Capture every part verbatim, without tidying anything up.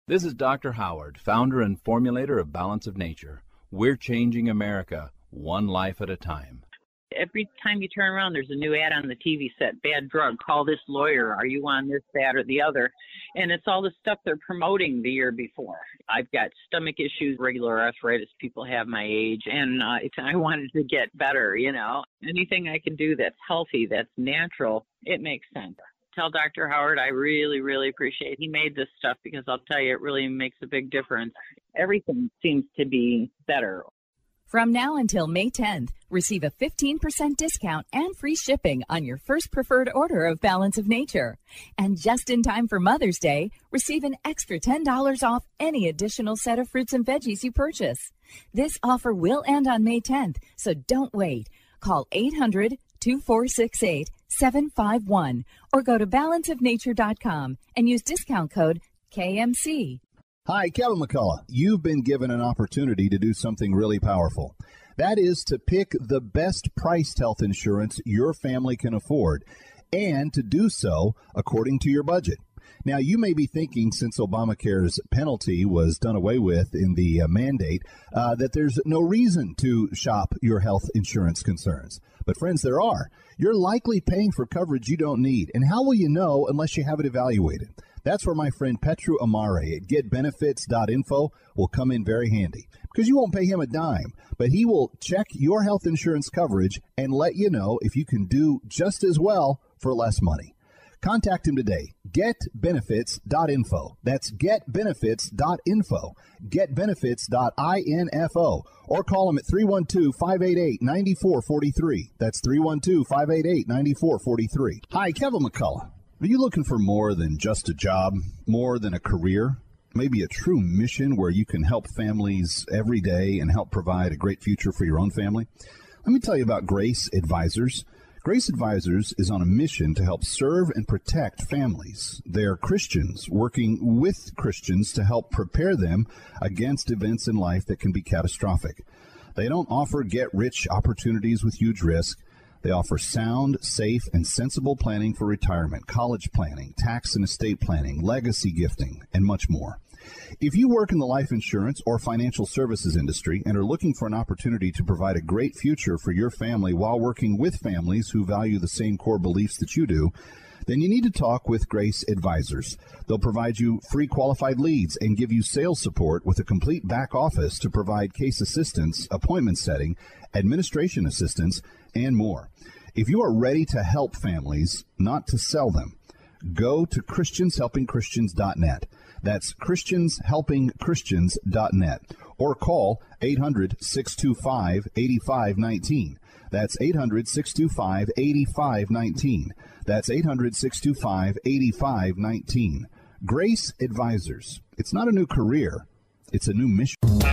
This is Doctor Howard, founder and formulator of Balance of Nature. We're changing America, one life at a time. Every time you turn around, there's a new ad on the T V set. Bad drug, call this lawyer. Are you on this, that, or the other? And it's all the stuff they're promoting the year before. I've got stomach issues, regular arthritis people have my age, and uh, it's, I wanted to get better, you know. Anything I can do that's healthy, that's natural, it makes sense. Tell Doctor Howard I really, really appreciate he made this stuff, because I'll tell you, it really makes a big difference. Everything seems to be better. From now until May tenth, receive a fifteen percent discount and free shipping on your first preferred order of Balance of Nature. And just in time for Mother's Day, receive an extra ten dollars off any additional set of fruits and veggies you purchase. This offer will end on May tenth, so don't wait. Call eight hundred, two four six eight, seven five one or go to balance of nature dot com and use discount code K M C. Hi, Kevin McCullough. You've been given an opportunity to do something really powerful. That is to pick the best priced health insurance your family can afford, and to do so according to your budget. Now, you may be thinking, since Obamacare's penalty was done away with in the uh, mandate, uh, that there's no reason to shop your health insurance concerns. But friends, there are. You're likely paying for coverage you don't need. And how will you know unless you have it evaluated? That's where my friend Petru Amare at get benefits dot info will come in very handy, because you won't pay him a dime, but he will check your health insurance coverage and let you know if you can do just as well for less money. Contact him today. get benefits dot info. That's get benefits dot info. get benefits dot info. Or call him at three one two, five eight eight, nine four four three. That's three one two, five eight eight, nine four four three. Hi, Kevin McCullough. Are you looking for more than just a job, more than a career? Maybe a true mission where you can help families every day and help provide a great future for your own family? Let me tell you about Grace Advisors. Grace Advisors is on a mission to help serve and protect families. They are Christians working with Christians to help prepare them against events in life that can be catastrophic. They don't offer get-rich opportunities with huge risk. They offer sound, safe, and sensible planning for retirement, college planning, tax and estate planning, legacy gifting, and much more. If you work in the life insurance or financial services industry and are looking for an opportunity to provide a great future for your family while working with families who value the same core beliefs that you do, then you need to talk with Grace Advisors. They'll provide you free qualified leads and give you sales support with a complete back office to provide case assistance, appointment setting, administration assistance, and more. If you are ready to help families, not to sell them, go to Christians Helping Christians dot net. That's Christians Helping Christians dot net. Or call eight hundred, six two five, eight five one nine. That's eight hundred, six two five, eight five one nine. That's eight hundred, six two five, eight five one nine. Grace Advisors. It's not a new career. It's a new mission.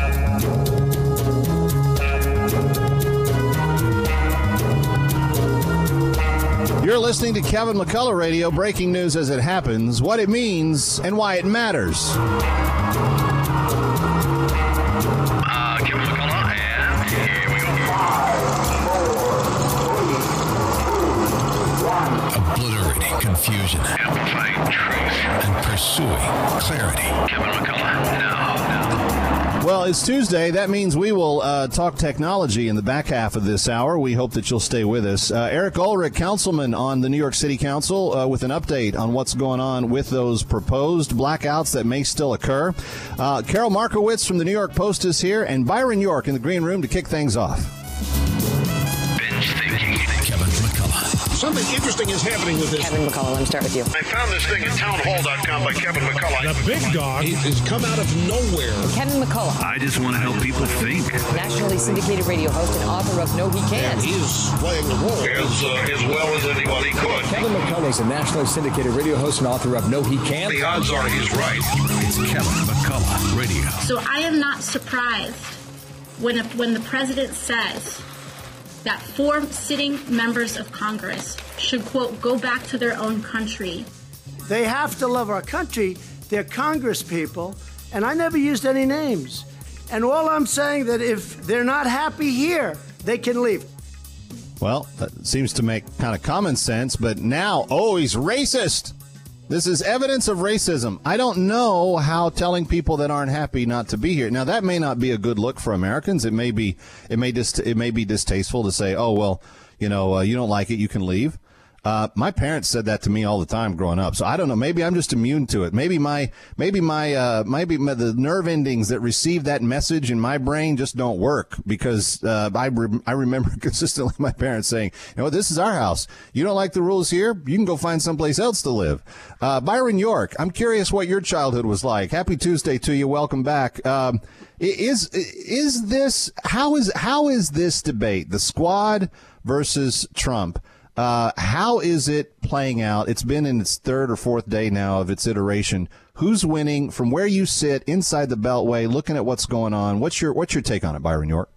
You're listening to Kevin McCullough Radio, breaking news as it happens, what it means, and why it matters. Uh, Kevin McCullough, and here we go. Five, four, three, two, one. Obliterating confusion. Amplifying truth. And pursuing clarity. Kevin McCullough, now, now. Well, it's Tuesday. That means we will uh, talk technology in the back half of this hour. We hope that you'll stay with us. Uh, Eric Ulrich, councilman on the New York City Council, uh, with an update on what's going on with those proposed blackouts that may still occur. Uh, Carol Markowitz from the New York Post is here, and Byron York in the green room to kick things off. Binge thinking. Kevin McCullough. Something interesting is happening with this. Kevin McCullough, let me start with you. I found this thing at townhall dot com by Kevin McCullough. The big dog has come out of nowhere. Kevin McCullough. I just want to help people think. Nationally syndicated radio host and author of No He Can't. And he's playing the role as, uh, as well as anybody could. Kevin McCullough is a nationally syndicated radio host and author of No He Can't. The odds are he's right. It's Kevin McCullough Radio. So I am not surprised when, when the president says that four sitting members of Congress should, quote, go back to their own country. They have to love our country. They're Congress people, and I never used any names. And all I'm saying that if they're not happy here, they can leave. Well, that seems to make kind of common sense, but now, oh, he's racist. This is evidence of racism. I don't know how telling people that aren't happy not to be here. Now, that may not be a good look for Americans. It may be, it may dist- it may be distasteful to say, oh, well, you know, uh, you don't like it, you can leave. Uh, my parents said that to me all the time growing up. So I don't know. Maybe I'm just immune to it. Maybe my, maybe my, uh, maybe my, the nerve endings that receive that message in my brain just don't work because, uh, I, re- I remember consistently my parents saying, you know, this is our house. You don't like the rules here? You can go find someplace else to live. Uh, Byron York, I'm curious what your childhood was like. Happy Tuesday to you. Welcome back. Um, is, is this, how is, how is this debate, the squad versus Trump? Uh, how is it playing out? It's been in its third or fourth day now of its iteration. Who's winning? From where you sit inside the Beltway, looking at what's going on, what's your what's your take on it, Byron York?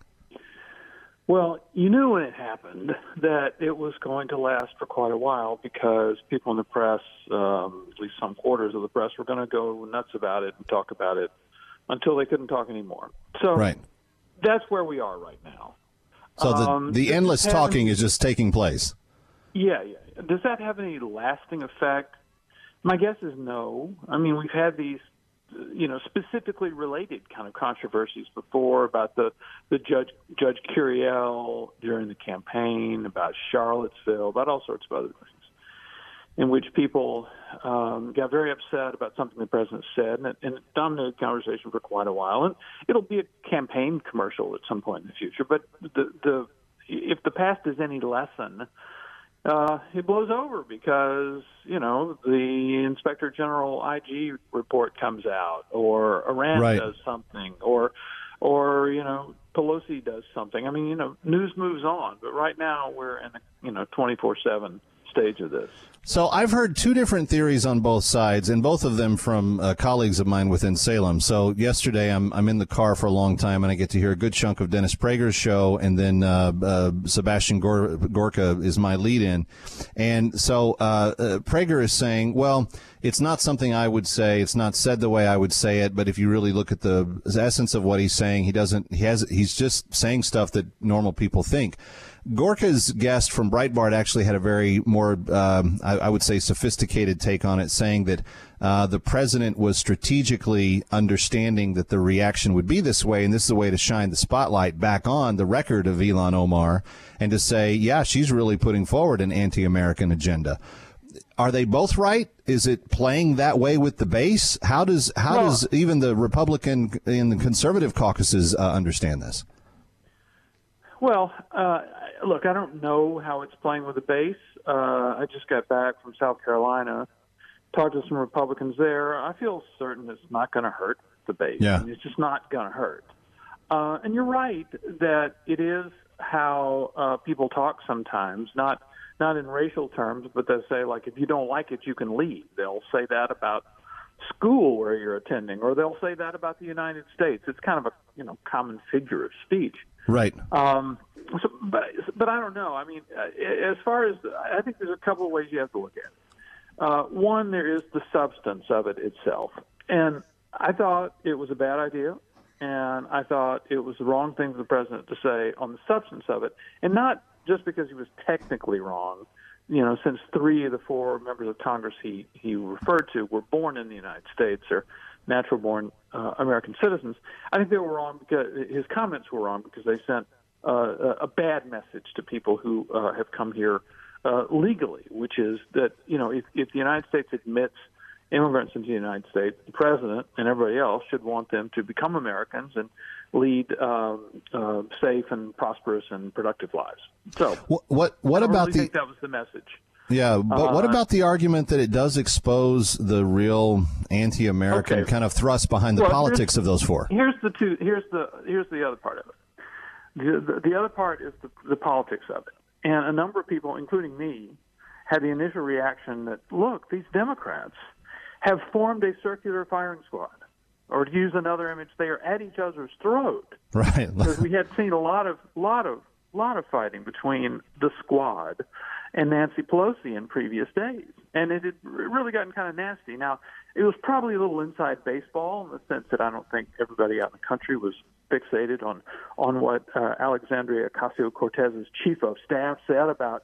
Well, you knew when it happened that it was going to last for quite a while because people in the press, um, at least some quarters of the press, were going to go nuts about it and talk about it until they couldn't talk anymore. So right. That's where we are right now. So the, um, the endless talking is just taking place. Yeah, yeah. Does that have any lasting effect? My guess is no. I mean, we've had these, you know, specifically related kind of controversies before about the, the Judge Judge Curiel during the campaign, about Charlottesville, about all sorts of other things, in which people um, got very upset about something the president said, and it, and it dominated conversation for quite a while. And it'll be a campaign commercial at some point in the future. But the the if the past is any lesson, Uh, it blows over because, you know, the Inspector General I G report comes out, or Iran right. does something, or, or, you know, Pelosi does something. I mean, you know, news moves on. But right now we're in the, you know, twenty-four seven stage of this. So I've heard two different theories on both sides, and both of them from uh, colleagues of mine within Salem. So yesterday I'm I'm in the car for a long time, and I get to hear a good chunk of Dennis Prager's show, and then uh, uh, Sebastian Gor- Gorka is my lead-in. And so uh, uh, Prager is saying, well, it's not something I would say. It's not said the way I would say it. But if you really look at the essence of what he's saying, he doesn't. He has. He's just saying stuff that normal people think. Gorka's guest from Breitbart actually had a very more, um, I, I would say, sophisticated take on it, saying that uh, the president was strategically understanding that the reaction would be this way, and this is a way to shine the spotlight back on the record of Ilhan Omar and to say, yeah, she's really putting forward an anti-American agenda. Are they both right? Is it playing that way with the base? How does how well, does even the Republican and the conservative caucuses uh, understand this? Well, uh, look, I don't know how it's playing with the base. Uh, I just got back from South Carolina, talked to some Republicans there. I feel certain it's not going to hurt the base. Yeah. I mean, it's just not going to hurt. Uh, and you're right that it is how uh, people talk sometimes, not not in racial terms, but they say, like, if you don't like it, you can leave. They'll say that about school where you're attending, or they'll say that about the United States. It's kind of a, you know, common figure of speech. Right. Um, so, but but I don't know. I mean, uh, as far as I think there's a couple of ways you have to look at it. Uh, one, there is the substance of it itself, and I thought it was a bad idea, and I thought it was the wrong thing for the president to say on the substance of it, and not just because he was technically wrong. You know, since three of the four members of Congress he he referred to were born in the United States or natural-born uh, American citizens, I think they were wrong because his comments were wrong because they sent uh, a bad message to people who uh, have come here uh, legally, which is that, you know, if, if the United States admits immigrants into the United States, the president and everybody else should want them to become Americans and lead um, uh, safe and prosperous and productive lives. So, what what, what I don't about really the? think that was the message. Yeah, but what about the argument that it does expose the real anti-American okay. kind of thrust behind the well, politics of those four? Here's the two. Here's the here's the other part of it. The, the, the other part is the, the politics of it, and a number of people, including me, had the initial reaction that, look, these Democrats have formed a circular firing squad, or to use another image, they are at each other's throat. Right. Because we had seen a lot of lot of lot of fighting between the squad and Nancy Pelosi in previous days. And it had really gotten kind of nasty. Now, it was probably a little inside baseball in the sense that I don't think everybody out in the country was fixated on, on what uh, Alexandria Ocasio-Cortez's chief of staff said about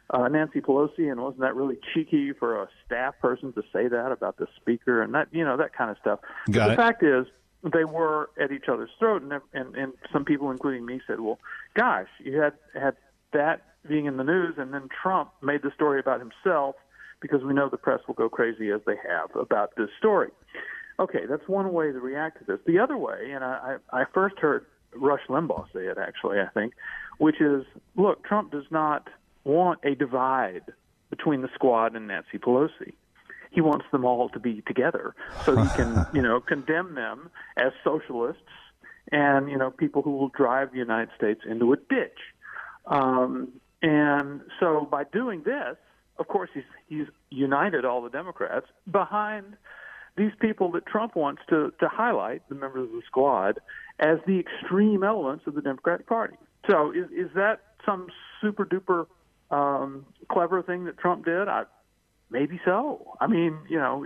uh, Nancy Pelosi, and wasn't that really cheeky for a staff person to say that about the speaker, and that, you know, that kind of stuff. Got but the it. fact is, they were at each other's throat, and, and and some people, including me, said, "Well, gosh, you had had that being in the news, and then Trump made the story about himself because we know the press will go crazy as they have about this story." Okay, that's one way to react to this. The other way, and I, I, I first heard Rush Limbaugh say it, actually, I think, which is, look, Trump does not want a divide between the squad and Nancy Pelosi. He wants them all to be together so he can, you know, condemn them as socialists and, you know, people who will drive the United States into a ditch. Um, and so by doing this, of course, he's, he's united all the Democrats behind these people that Trump wants to, to highlight, the members of the squad, as the extreme elements of the Democratic Party. So is, is that some super-duper um, clever thing that Trump did? I Maybe so. I mean, you know,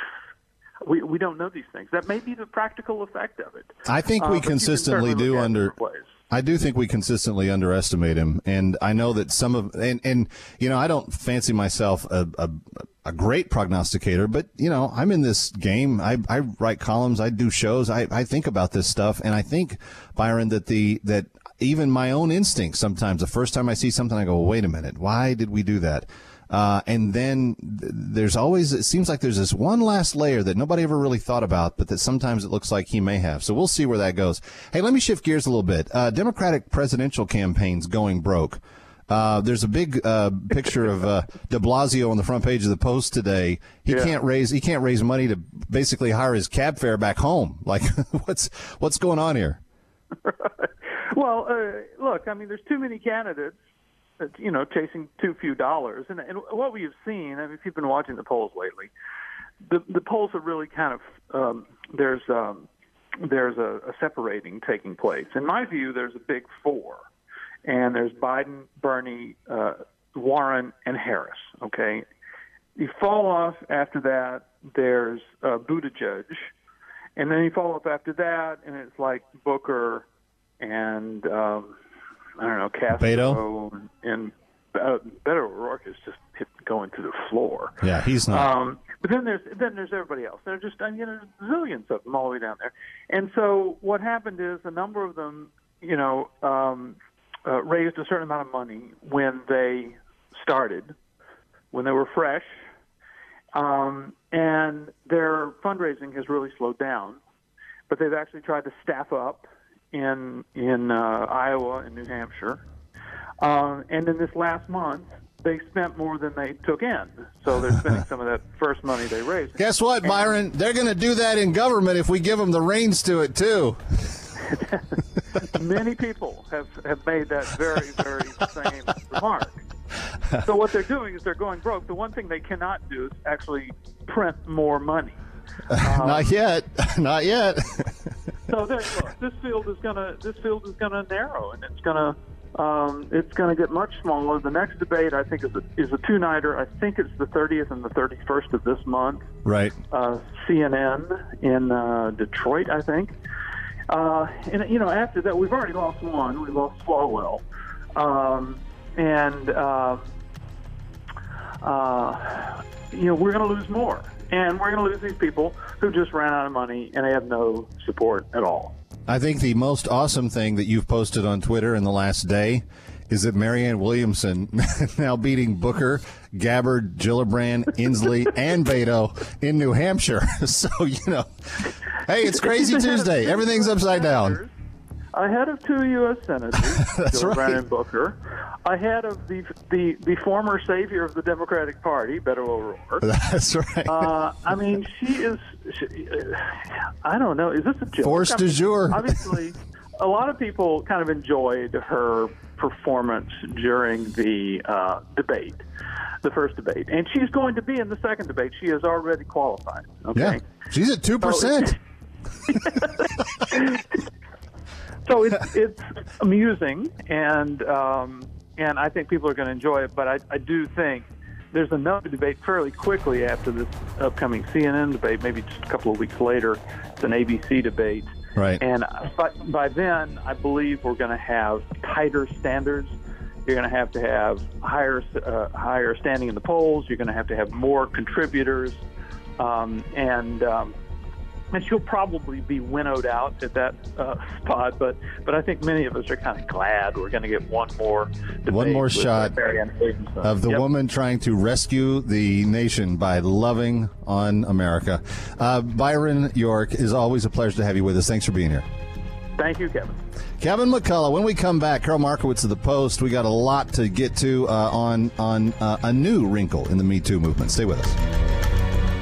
we we don't know these things. That may be the practical effect of it. I think we uh, consistently do under. I do think we consistently underestimate him, and I know that some of and and you know I don't fancy myself a a, a great prognosticator, but you know I'm in this game. I I write columns, I do shows, I I think about this stuff, and I think, Byron, that the that even my own instincts sometimes, the first time I see something, I go, wait a minute, why did we do that? Uh, and then th- there's always, it seems like there's this one last layer that nobody ever really thought about, but that sometimes it looks like he may have. So we'll see where that goes. Hey, let me shift gears a little bit. Uh, Democratic presidential campaigns going broke. Uh, there's a big uh, picture of uh, de Blasio on the front page of the Post today. He yeah. can't raise he can't raise money to basically hire his cab fare back home. Like, what's what's going on here? Well, uh, look, I mean, there's too many candidates, you know, chasing too few dollars. And, and what we've seen, I mean, if you've been watching the polls lately, the the polls are really kind of, um, there's um, there's a, a separating taking place. In my view, there's a big four. And there's Biden, Bernie, uh, Warren, and Harris, okay? You fall off after that, there's uh, Buttigieg. And then you fall off after that, and it's like Booker and, um, I don't know, Castro. And, and uh, Beto O'Rourke is just hit, going to the floor. Yeah, he's not. Um, but then there's then there's everybody else. There are just, I mean, there's zillions of them all the way down there. And so what happened is a number of them, you know, um, uh, raised a certain amount of money when they started, when they were fresh, um, and their fundraising has really slowed down. But they've actually tried to staff up in in uh, Iowa and New Hampshire. Um, and in this last month, they spent more than they took in. So they're spending some of that first money they raised. Guess what, and Byron? They're going to do that in government if we give them the reins to it, too. Many people have, have made that very, very same remark. So what they're doing is they're going broke. The one thing they cannot do is actually print more money. Um, not yet. Not yet. So there, look, this field is gonna this field is gonna narrow, and it's gonna um, it's gonna get much smaller. The next debate, I think, is a, is a two nighter. I think it's the thirtieth and the thirty-first of this month. Right. Uh, C N N in uh, Detroit, I think. Uh, and you know, after that, we've already lost one. We lost Swalwell, um, and uh, uh, you know, we're going to lose more. And we're going to lose these people who just ran out of money and they have no support at all. I think the most awesome thing that you've posted on Twitter in the last day is that Marianne Williamson now beating Booker, Gabbard, Gillibrand, Inslee, and Beto in New Hampshire. So, you know, hey, it's Crazy Tuesday. Everything's upside down. Ahead of two U S senators, Gillibrand right. and Booker, ahead of the, the the former savior of the Democratic Party, Beto O'Rourke. That's right. Uh, I mean, she is, she, I don't know, is this a joke? Force du jour. Obviously, a lot of people kind of enjoyed her performance during the uh, debate, the first debate. And she's going to be in the second debate. She has already qualified. Okay? Yeah, she's at two percent. So So it's it's amusing, and um, and I think people are going to enjoy it. But I, I do think there's another debate fairly quickly after this upcoming C N N debate, maybe just a couple of weeks later. It's an A B C debate. Right. And by, by then, I believe we're going to have tighter standards You're going to have to have higher uh, higher standing in the polls. You're going to have to have more contributors, um, and um, and she'll probably be winnowed out at that uh, spot. But but I think many of us are kind of glad we're going to get one more debate one more with, shot uh, of the yep. woman trying to rescue the nation by loving on America. Uh, Byron York, is always a pleasure to have you with us. Thanks for being here. Thank you, Kevin. Kevin McCullough. When we come back, Carol Markowitz of the Post. We got a lot to get to uh, on on uh, a new wrinkle in the Me Too movement. Stay with us.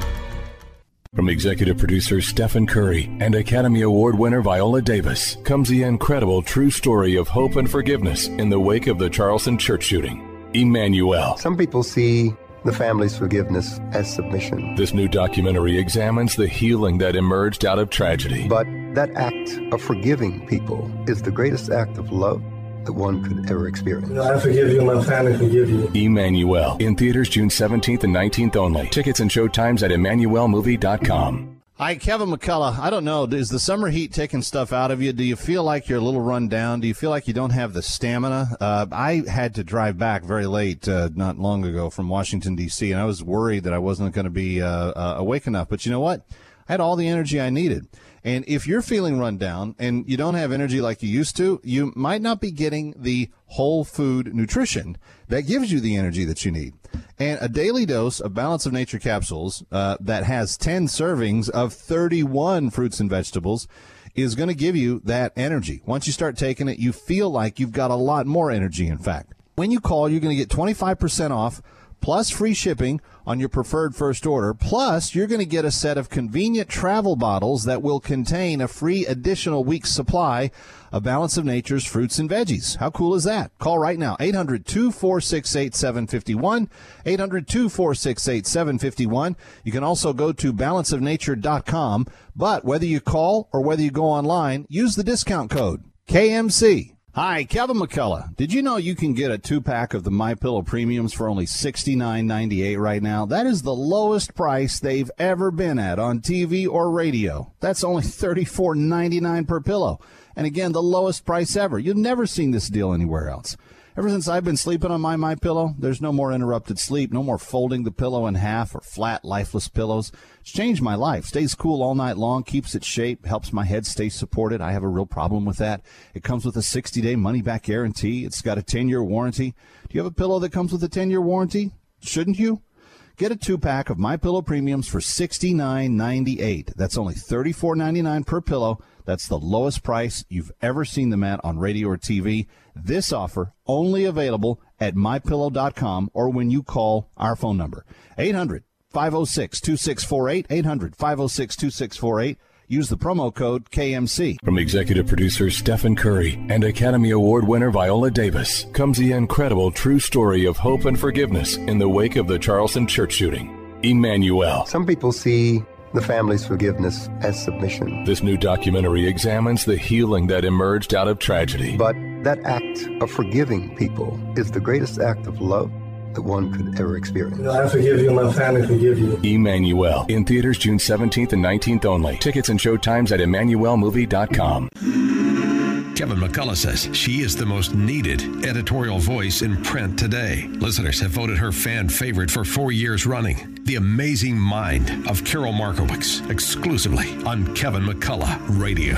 From executive producer Stephen Curry and Academy Award winner Viola Davis comes the incredible true story of hope and forgiveness in the wake of the Charleston church shooting. Emmanuel. Some people see the family's forgiveness as submission. This new documentary examines the healing that emerged out of tragedy. But that act of forgiving people is the greatest act of love that one could ever experience. I forgive you, my family forgive you. Emmanuel. In theaters June seventeenth and nineteenth only. Tickets and show times at emmanuel movie dot com. Hi, Kevin McCullough. I don't know. Is the summer heat taking stuff out of you? Do you feel like you're a little run down? Do you feel like you don't have the stamina? Uh, I had to drive back very late uh, not long ago from Washington, D C, and I was worried that I wasn't going to be uh, uh, awake enough. But you know what? I had all the energy I needed. And if you're feeling run down and you don't have energy like you used to, you might not be getting the whole food nutrition that gives you the energy that you need. And a daily dose of Balance of Nature capsules uh, that has ten servings of thirty-one fruits and vegetables is going to give you that energy. Once you start taking it, you feel like you've got a lot more energy, in fact. When you call, you're going to get twenty-five percent off plus free shipping on your preferred first order. Plus, you're going to get a set of convenient travel bottles that will contain a free additional week's supply of Balance of Nature's fruits and veggies. How cool is that? Call right now, eight hundred, two four six, eight seven five one, eight hundred, two four six, eight seven five one. You can also go to balance of nature dot com, but whether you call or whether you go online, use the discount code K M C. Hi, Kevin McCullough. Did you know you can get a two-pack of the MyPillow Premiums for only sixty-nine ninety-eight right now? That is the lowest price they've ever been at on T V or radio. That's only thirty-four ninety-nine per pillow. And again, the lowest price ever. You've never seen this deal anywhere else. Ever since I've been sleeping on my MyPillow, there's no more interrupted sleep, no more folding the pillow in half or flat, lifeless pillows. It's changed my life. Stays cool all night long, keeps its shape, helps my head stay supported. I have a real problem with that. It comes with a sixty-day money-back guarantee. It's got a ten-year warranty. Do you have a pillow that comes with a ten-year warranty? Shouldn't you? Get a two-pack of MyPillow Premiums for sixty-nine ninety-eight. That's only thirty-four ninety-nine per pillow. That's the lowest price you've ever seen them at on radio or T V. This offer only available at my pillow dot com or when you call our phone number, eight hundred, five oh six, two six four eight, eight hundred, five oh six, two six four eight. Use the promo code K M C. From executive producer Stephen Curry and Academy Award winner Viola Davis comes the incredible true story of hope and forgiveness in the wake of the Charleston church shooting. Emmanuel. Some people see the family's forgiveness as submission. This new documentary examines the healing that emerged out of tragedy. But that act of forgiving people is the greatest act of love that one could ever experience. I forgive you, my family forgive you. Emmanuel. In theaters June seventeenth and nineteenth only. Tickets and show times at emmanuel movie dot com. Kevin McCullough says she is the most needed editorial voice in print today. Listeners have voted her fan favorite for four years running. The Amazing Mind of Carol Markowitz, exclusively on Kevin McCullough Radio.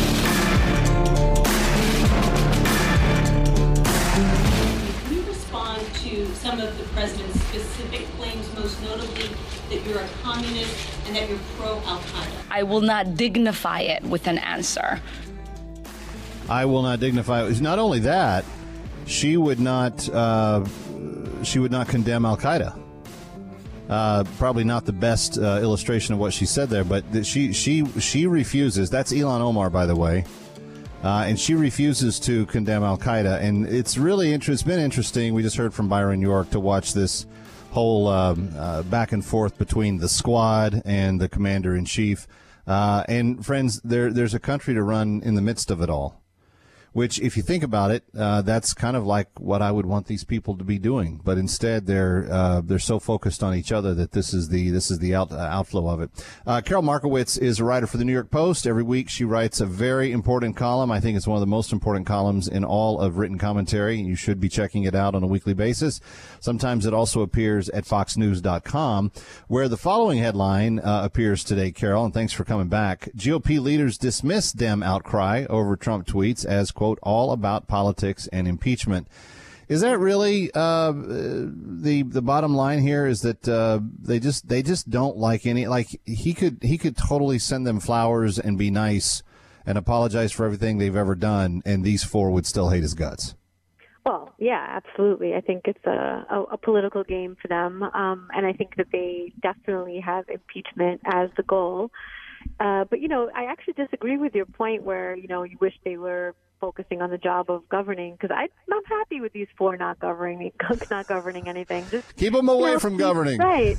Can you respond to some of the president's specific claims, most notably that you're a communist and that you're pro-Al-Qaeda? I will not dignify it with an answer. I will not dignify it. Not only that, she would not uh, she would not condemn Al-Qaeda. Uh, probably not the best uh, illustration of what she said there, but she she she refuses. That's Ilhan Omar, by the way, uh, and she refuses to condemn Al-Qaeda. And it's really interesting. It's been interesting. We just heard from Byron York to watch this whole um, uh, back and forth between the squad and the commander in chief. Uh, and friends, there there's a country to run in the midst of it all. Which, if you think about it, uh, that's kind of like what I would want these people to be doing. But instead, they're uh, they're so focused on each other that this is the this is the out, uh, outflow of it. Uh, Carol Markowitz is a writer for the New York Post. Every week, she writes a very important column. I think it's one of the most important columns in all of written commentary. You should be checking it out on a weekly basis. Sometimes it also appears at fox news dot com, where the following headline uh, appears today, Carol, and thanks for coming back. G O P leaders dismiss Dem outcry over Trump tweets as, quote, all about politics and impeachment. Is that really uh, the the bottom line here? Is that uh, they just they just don't like any like he could he could totally send them flowers and be nice and apologize for everything they've ever done, and these four would still hate his guts. Well, yeah, absolutely. I think it's a, a, a political game for them, um, and I think that they definitely have impeachment as the goal. Uh, but, you know, I actually disagree with your point where, you know, you wish they were focusing on the job of governing, because I'm happy with these four not governing, not governing anything. Just keep them away you know, from governing. Right.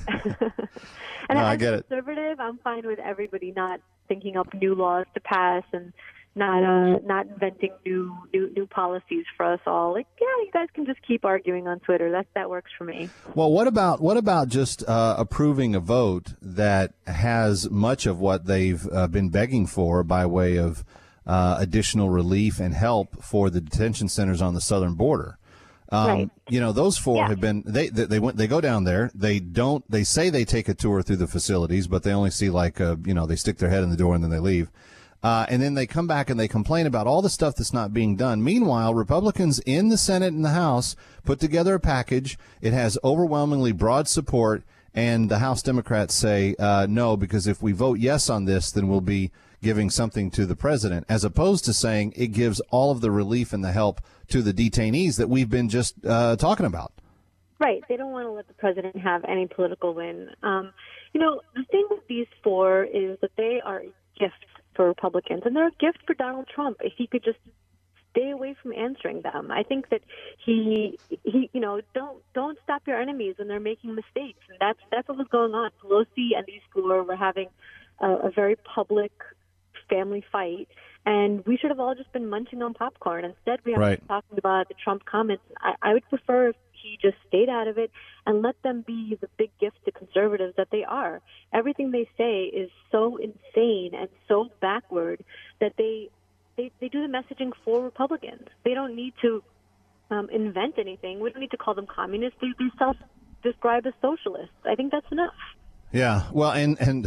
And no, as I get a it. conservative, I'm fine with everybody not thinking up new laws to pass and not uh, not inventing new, new new policies for us all. Like, yeah, you guys can just keep arguing on Twitter. That that works for me. Well, what about what about just uh, approving a vote that has much of what they've uh, been begging for by way of uh, additional relief and help for the detention centers on the southern border? Um, right. You know, those four yeah. have been they, they they went they go down there. They don't they say they take a tour through the facilities, but they only see like a, you know, they stick their head in the door and then they leave. Uh, and then they come back and they complain about all the stuff that's not being done. Meanwhile, Republicans in the Senate and the House put together a package. It has overwhelmingly broad support, and the House Democrats say uh, no, because if we vote yes on this, then we'll be giving something to the president, as opposed to saying it gives all of the relief and the help to the detainees that we've been just uh, talking about. Right. They don't want to let the president have any political win. Um, you know, the thing with these four is that they are gifts for Republicans, and they're a gift for Donald Trump if he could just stay away from answering them. I think that he, he, you know, don't don't stop your enemies when they're making mistakes, and that's that's what was going on. Pelosi and these four were having a, a very public family fight, and we should have all just been munching on popcorn. Instead, we have right. to be talking about the Trump comments. I, I would prefer if he just stayed out of it and let them be the big gift to conservatives that they are. Everything they say is so insane and so backward that they they, they do the messaging for Republicans. They don't need to um, invent anything. We don't need to call them communists. They, they self-describe as socialists. I think that's enough. Yeah, well, and and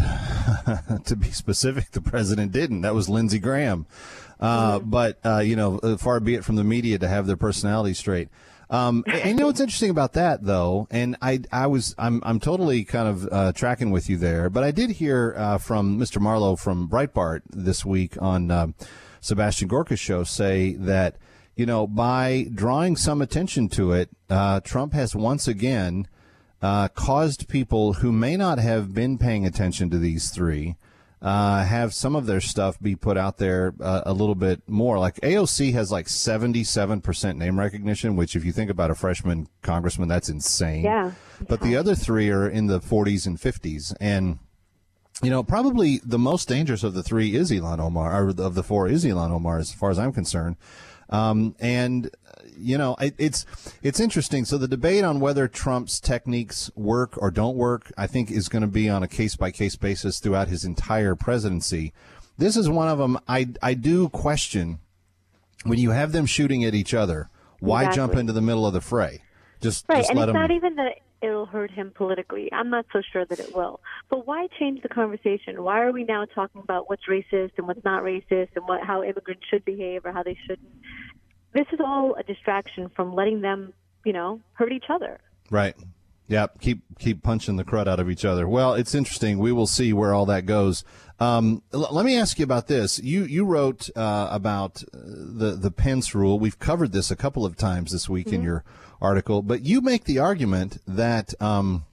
to be specific, the president didn't. That was Lindsey Graham. Uh, mm-hmm. But, uh, you know, far be it from the media to have their personality straight. Um, and you know what's interesting about that, though, and I, I was, I'm, I'm totally kind of uh, tracking with you there, but I did hear uh, from Mister Marlowe from Breitbart this week on uh, Sebastian Gorka's show say that, you know, by drawing some attention to it, uh, Trump has once again uh, caused people who may not have been paying attention to these three Uh, have some of their stuff be put out there uh, a little bit more. Like A O C has like seventy-seven percent name recognition, which if you think about a freshman congressman, that's insane. Yeah. But the other three are in the forties and fifties. And, you know, probably the most dangerous of the three is Ilhan Omar, or of the four is Ilhan Omar, as far as I'm concerned. Um, and, you know, it, it's it's interesting. So the debate on whether Trump's techniques work or don't work, I think, is going to be on a case-by-case basis throughout his entire presidency. This is one of them I, I do question. When you have them shooting at each other, why Exactly. jump into the middle of the fray? Just, right, just and let it's them... not even that it'll hurt him politically. I'm not so sure that it will. But why change the conversation? Why are we now talking about what's racist and what's not racist and what how immigrants should behave or how they shouldn't? This is all a distraction from letting them, you know, hurt each other. Right. Yeah, keep keep punching the crud out of each other. Well, it's interesting. We will see where all that goes. Um, l- let me ask you about this. You you wrote uh, about the the Pence rule. We've covered this a couple of times this week mm-hmm. in your article, but you make the argument that um,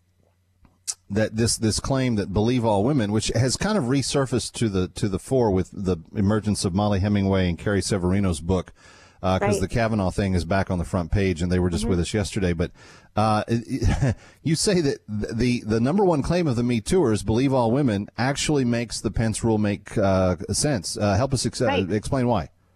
that this this claim that believe all women, which has kind of resurfaced to the to the fore with the emergence of Molly Hemingway and Carrie Severino's book. Because uh, right. the Kavanaugh thing is back on the front page, and they were just mm-hmm. with us yesterday. But uh, you say that the the number one claim of the Me Tooers, believe all women, actually makes the Pence rule make uh, sense. Uh, help us ex- right. explain why.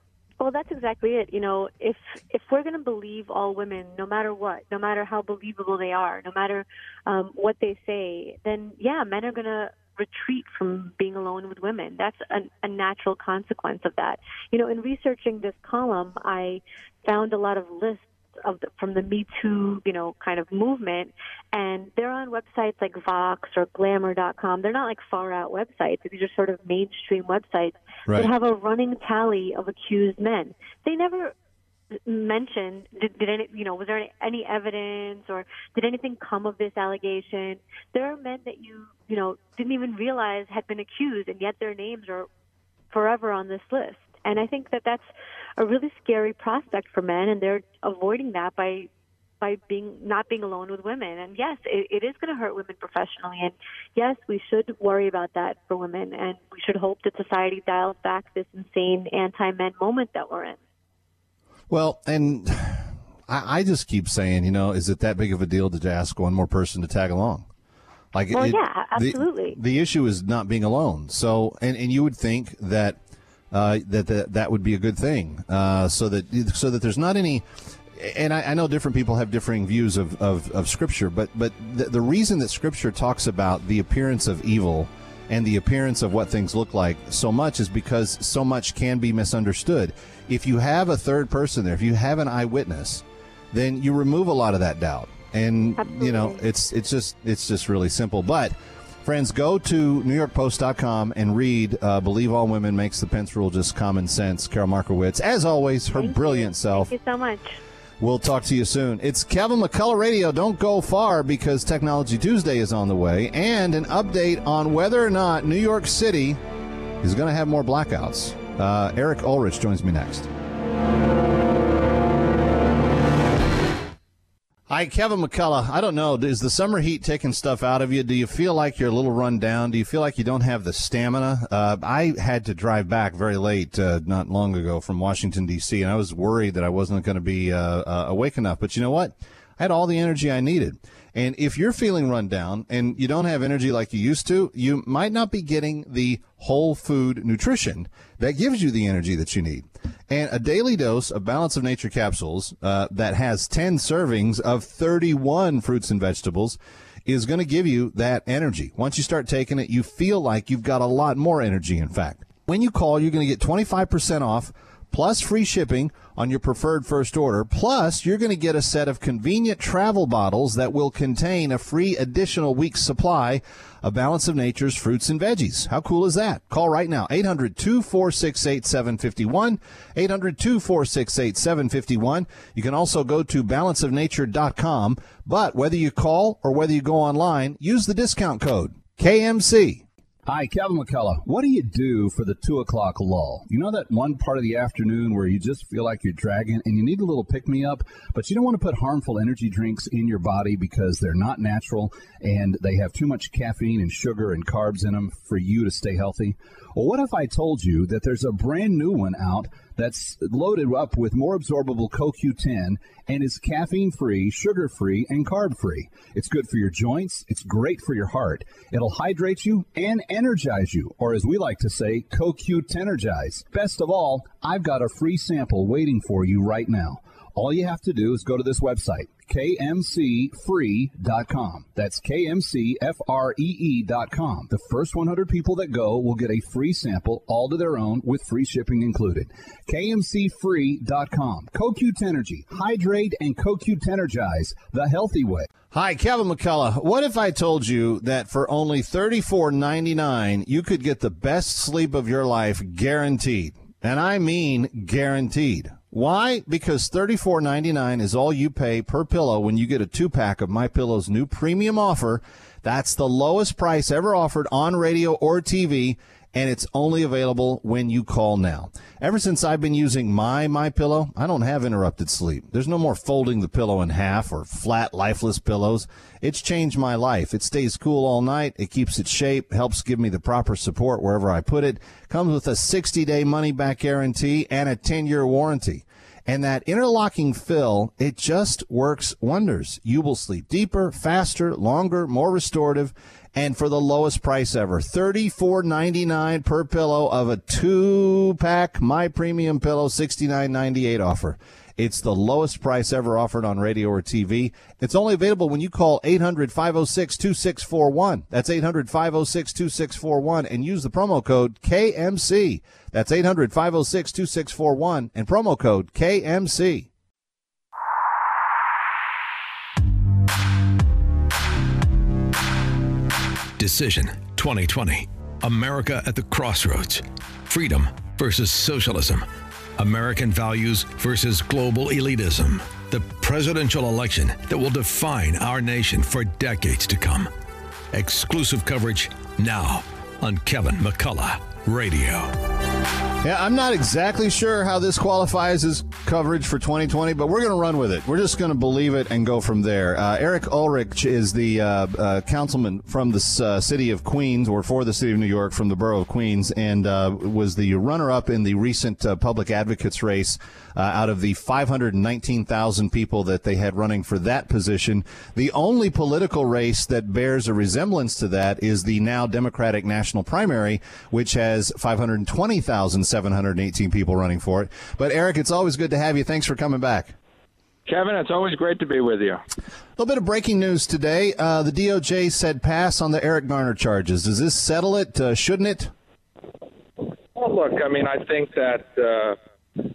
Well, that's exactly it. You know, if if we're going to believe all women, no matter what, no matter how believable they are, no matter um, what they say, then, yeah, men are going to retreat from being alone with women. That's a, a natural consequence of that. You know, in researching this column, I found a lot of lists of the, from the Me Too, you know, kind of movement, and they're on websites like Vox or Glamour dot com. They're not like far out websites. These are sort of mainstream websites Right. that have a running tally of accused men. They never mentioned, did, did any, you know, was there any, any evidence or did anything come of this allegation? There are men that you, you know, didn't even realize had been accused, and yet their names are forever on this list. And I think that that's a really scary prospect for men, and they're avoiding that by by being not being alone with women. And yes, it, it is going to hurt women professionally. And yes, we should worry about that for women, and we should hope that society dials back this insane anti-men moment that we're in. Well, and I, I just keep saying, you know, is it that big of a deal to ask one more person to tag along? Like, well, it, yeah, absolutely. The, the issue is not being alone. So, and, and you would think that uh, that, that that would be a good thing, uh, so that so that there's not any. And I, I know different people have differing views of, of, of Scripture, but but the, the reason that Scripture talks about the appearance of evil and the appearance of what things look like so much is because so much can be misunderstood. If you have a third person there, if you have an eyewitness, then you remove a lot of that doubt. And Absolutely. you know, it's it's just it's just really simple. But friends, go to New York Post dot com and read uh, Believe All Women Makes the Pence Rule Just Common Sense. Carol Markowitz, as always, her Thank brilliant you. self. Thank you so much. We'll talk to you soon. It's Kevin McCullough Radio. Don't go far because Technology Tuesday is on the way. And an update on whether or not New York City is going to have more blackouts. Uh, Eric Ulrich joins me next. Hi, Kevin McCullough. I don't know. Is the summer heat taking stuff out of you? Do you feel like you're a little run down? Do you feel like you don't have the stamina? Uh, I had to drive back very late uh, not long ago from Washington, D C, and I was worried that I wasn't going to be uh, uh, awake enough. But you know what? I had all the energy I needed. And if you're feeling run down and you don't have energy like you used to, you might not be getting the whole food nutrition that gives you the energy that you need. And a daily dose of Balance of Nature capsules uh, that has ten servings of thirty-one fruits and vegetables is going to give you that energy. Once you start taking it, you feel like you've got a lot more energy, in fact. When you call, you're going to get twenty-five percent off plus free shipping on your preferred first order. Plus, you're going to get a set of convenient travel bottles that will contain a free additional week's supply of Balance of Nature's fruits and veggies. How cool is that? Call right now, eight hundred, two four six, eight seven five one, eight hundred, two four six, eight seven five one. You can also go to balance of nature dot com, but whether you call or whether you go online, use the discount code K M C. Hi, Kevin McCullough. What do you do for the two o'clock lull? You know that one part of the afternoon where you just feel like you're dragging and you need a little pick-me-up, but you don't want to put harmful energy drinks in your body because they're not natural and they have too much caffeine and sugar and carbs in them for you to stay healthy? Well, what if I told you that there's a brand new one out that's loaded up with more absorbable C O Q ten and is caffeine-free, sugar-free, and carb-free? It's good for your joints. It's great for your heart. It'll hydrate you and energize you, or as we like to say, C O Q ten-ergize. Best of all, I've got a free sample waiting for you right now. All you have to do is go to this website, K M C free dot com. That's K M C F R E E dot com. The first one hundred people that go will get a free sample, all to their own, with free shipping included. K M C free dot com. C O Q ten-ergy. Hydrate and C O Q ten-ergize the healthy way. Hi, Kevin McCullough. What if I told you that for only thirty-four ninety-nine you could get the best sleep of your life guaranteed? And I mean guaranteed. Why? Because thirty-four ninety-nine is all you pay per pillow when you get a two-pack of MyPillow's new premium offer. That's the lowest price ever offered on radio or T V, and it's only available when you call now. Ever since I've been using my MyPillow, I don't have interrupted sleep. There's no more folding the pillow in half or flat, lifeless pillows. It's changed my life. It stays cool all night. It keeps its shape, helps give me the proper support wherever I put it. Comes with a sixty-day money-back guarantee and a ten-year warranty. And that interlocking fill, it just works wonders. You will sleep deeper, faster, longer, more restorative, and for the lowest price ever. thirty-four ninety-nine per pillow of a two-pack My Premium Pillow sixty-nine ninety-eight offer. It's the lowest price ever offered on radio or T V. It's only available when you call eight hundred, five oh six, two six four one. That's eight hundred, five oh six, two six four one, and use the promo code K M C. That's eight hundred, five oh six, two six four one and promo code K M C. Decision twenty twenty. America at the crossroads. Freedom versus socialism. American values versus global elitism. The presidential election that will define our nation for decades to come. Exclusive coverage now on Kevin McCullough Radio. Yeah, I'm not exactly sure how this qualifies as coverage for twenty twenty, but we're going to run with it. We're just going to believe it and go from there. Uh, Eric Ulrich is the uh, uh, councilman from the uh, city of Queens, or for the city of New York, from the borough of Queens, and uh, was the runner-up in the recent uh, public advocates race uh, out of the five hundred nineteen thousand people that they had running for that position. The only political race that bears a resemblance to that is the now Democratic national primary, which has five hundred twenty thousand seven hundred eighteen people running for it. But, Eric, it's always good to have you. Thanks for coming back. Kevin, it's always great to be with you. A little bit of breaking news today. Uh, the D O J said pass on the Eric Garner charges. Does this settle it? Uh, shouldn't it? Well, look, I mean, I think that uh,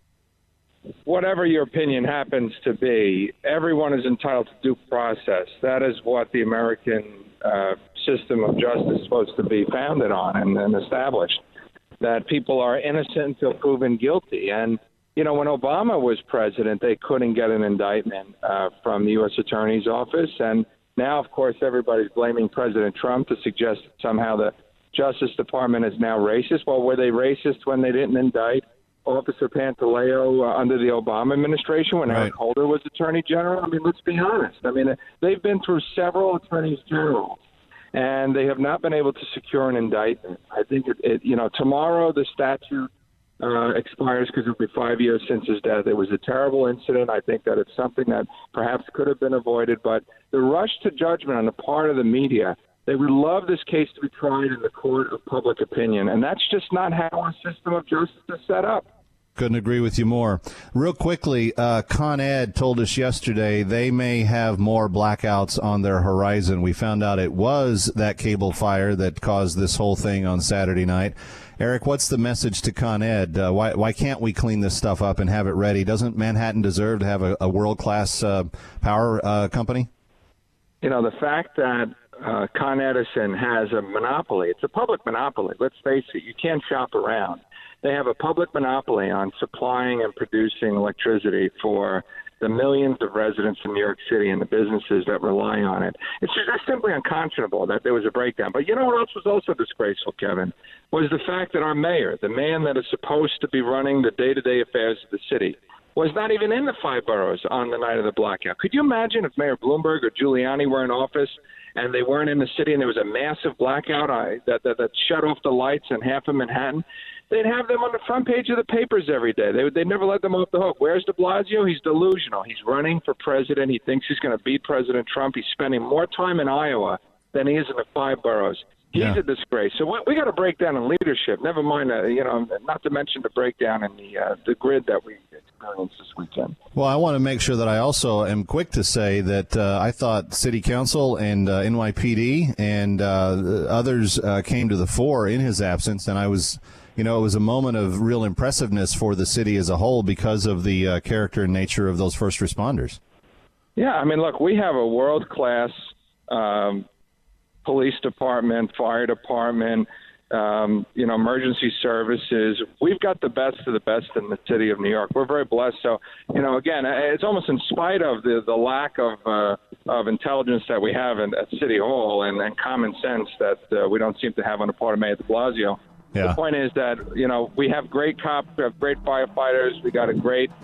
whatever your opinion happens to be, everyone is entitled to due process. That is what the American uh, system of justice is supposed to be founded on and, and established, that people are innocent until proven guilty. And, you know, when Obama was president, they couldn't get an indictment uh, from the U S Attorney's Office. And now, of course, everybody's blaming President Trump to suggest that somehow the Justice Department is now racist. Well, were they racist when they didn't indict Officer Pantaleo uh, under the Obama administration when right. Eric Holder was Attorney General? I mean, let's be honest. I mean, they've been through several attorneys generals, and they have not been able to secure an indictment. I think, it, it, you know, tomorrow the statute uh, expires because it'll be five years since his death. It was a terrible incident. I think that it's something that perhaps could have been avoided. But the rush to judgment on the part of the media, they would love this case to be tried in the court of public opinion. And that's just not how our system of justice is set up. Couldn't agree with you more. Real quickly, uh, Con Ed told us yesterday they may have more blackouts on their horizon. We found out it was that cable fire that caused this whole thing on Saturday night. Eric, what's the message to Con Ed? Uh, why, why can't we clean this stuff up and have it ready? Doesn't Manhattan deserve to have a, a world-class uh, power uh, company? You know, the fact that uh, Con Edison has a monopoly, it's a public monopoly. Let's face it, you can't shop around. They have a public monopoly on supplying and producing electricity for the millions of residents in New York City and the businesses that rely on it. It's just simply unconscionable that there was a breakdown. But you know what else was also disgraceful, Kevin, was the fact that our mayor, the man that is supposed to be running the day-to-day affairs of the city, was not even in the five boroughs on the night of the blackout. Could you imagine if Mayor Bloomberg or Giuliani were in office and they weren't in the city and there was a massive blackout uh, that, that, that shut off the lights in half of Manhattan? They'd have them on the front page of the papers every day. They would, they'd never let them off the hook. Where's de Blasio? He's delusional. He's running for president. He thinks he's going to beat President Trump. He's spending more time in Iowa than he is in the five boroughs. He's yeah. a disgrace. So we, we got to break down in leadership. Never mind, uh, you know, not to mention the breakdown in the uh, the grid that we experienced this weekend. Well, I want to make sure that I also am quick to say that uh, I thought City Council and uh, N Y P D and uh, others uh, came to the fore in his absence, and I was. You know, it was a moment of real impressiveness for the city as a whole because of the uh, character and nature of those first responders. Yeah, I mean, look, we have a world-class um, police department, fire department, um, you know, emergency services. We've got the best of the best in the city of New York. We're very blessed. So, you know, again, it's almost in spite of the, the lack of uh, of intelligence that we have in, at City Hall and, and common sense that uh, we don't seem to have on the part of Mayor de Blasio. Yeah. The point is that, you know, we have great cops, we have great firefighters, we got a great